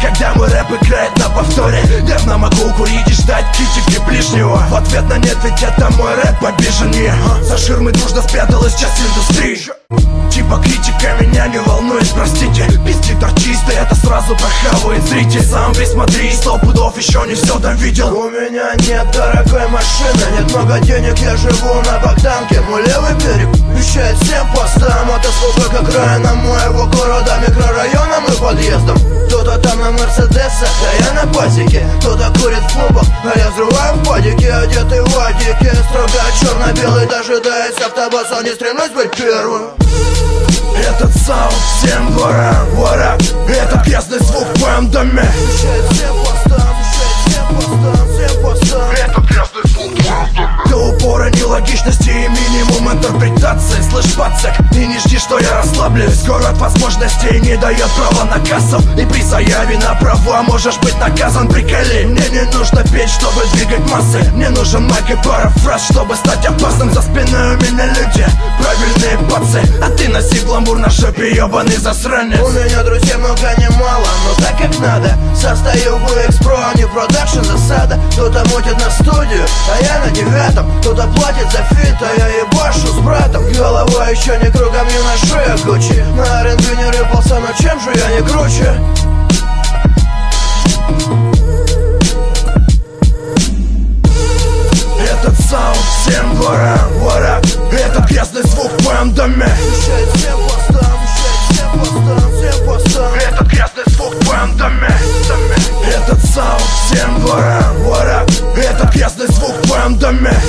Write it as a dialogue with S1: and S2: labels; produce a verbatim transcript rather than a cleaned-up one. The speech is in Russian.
S1: когда мой рэп играет на повторе. Явно могу курить и ждать критики ближнего. В ответ на нет, ведь это мой рэп обиженнее. За ширмой дружно спряталась часть индустрии. Типа критика меня не волнует, простите. Пиздит артисты, это сразу прохавает зритель. Сам присмотри, сто пудов еще не все там видел.
S2: У меня нет дорогой машины, нет много денег, я живу на Богданке. Мой левый берег вещает всем постам. От осколка к окраинам моего города, микрорайонам и подъездам. Кто-то там на мерседесах, а я на пасеке. Кто-то курит в клубах, а я взрываю в падике. Одетый в вадике, строго черно-белый, дожидаясь автобуса, не стремлюсь быть первым.
S1: Этот саунд всем дворам, what up? Этот грязный звук в твоем доме
S2: Вещает всем постам, вещает всем постам, всем постам.
S1: Этот грязный звук в твоем доме. До упора нелогичности и минимум интерпретации. Слышь, пацак, и не жди, что я расслаблюсь. Город возможностей не дает права на кассов. И при заяве на права можешь быть наказан. Приколи, мне не нужно петь, чтобы двигать массы. Мне нужен майк и пара фраз, чтобы стать опасным. За спиной у меня люди, правильные пацы. А ты носи гламур на жопе, ебаный засранец.
S2: У меня друзей много не мало, но так как надо. Состою в X-Pro, а не продакшн засада. Кто-то мутит на студию, а я на девятом. Кто-то платит за фит, а я ебашу с братом. Голова еще не кругом, не ношу я Гуччи. На эр энд би не рыпался, но чем же я не круче?
S1: Этот саунд всем дворам, what up? Этот грязный звук в твоем доме
S2: Вещает всем постам, вещает всем постам, всем постам.
S1: Этот грязный звук в твоем доме Этот саунд всем дворам, what up? Этот грязный звук в твоем доме